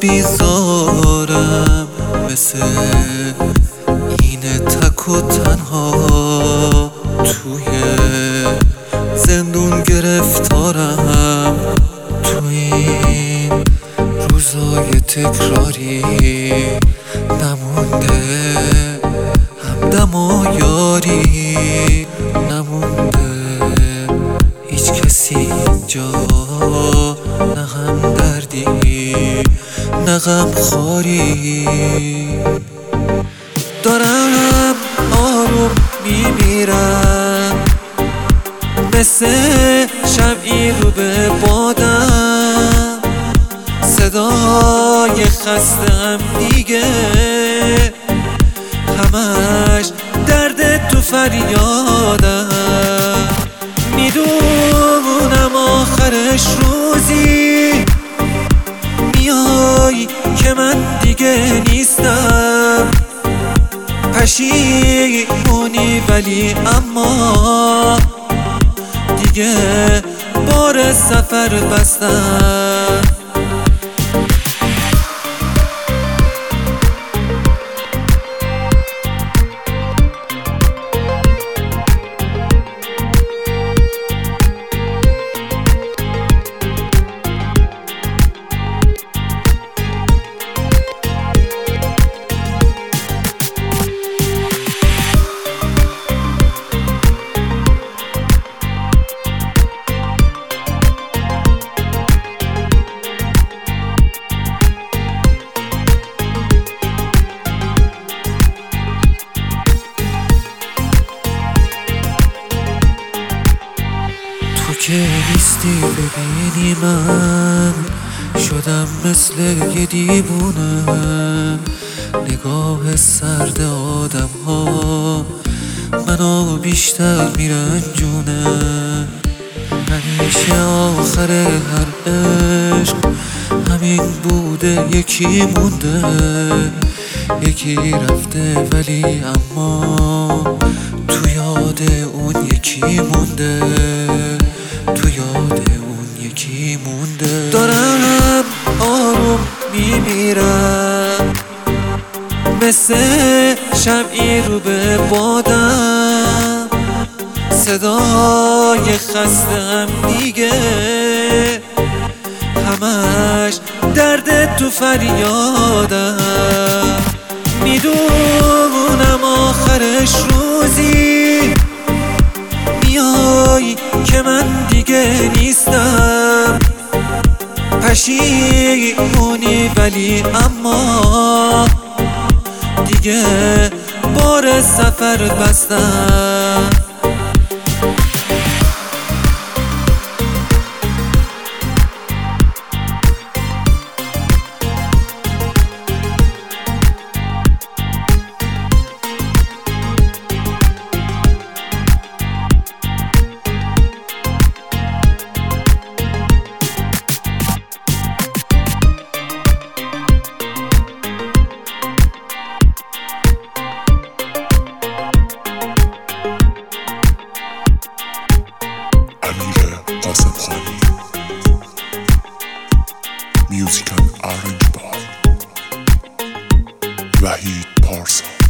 بیزارم مثل اینه تک و تنها توی زندون گرفتارم، تو این روزای تکراری نمونده همدم و یاری، نمونده هیچ کسی اینجا، نه هم دردی نه غم خواری. دارم آروم میمیرم مثل شمعی رو به بادم، صدای خستم دیگه همش درد تو فریادم. میدونم آخرش روزی میای که من دیگه نیستم، پشیمونی ولی اما دیگه بار سفر بستم. تو که نیستی ببینی من شدم مثل یه دیوونه، نگاه سرد آدم ها منو بیشتر میرنجونه. همیشه آخر هر عشق همین بوده، یکی مونده یکی رفته ولی اما تو یاد اون یکی مونده، تو یاد اون یکی مونده. دارم آروم میمیرم مثل شمعی رو به بادم، صدای خستم دیگه همش درد تو فریادم. میدونم آخرش روزی میای که من دیگه نیستم، پشیمونی ولی اما دیگه بار سفر بستم. Music and Orange Bar. Wahid Parsa.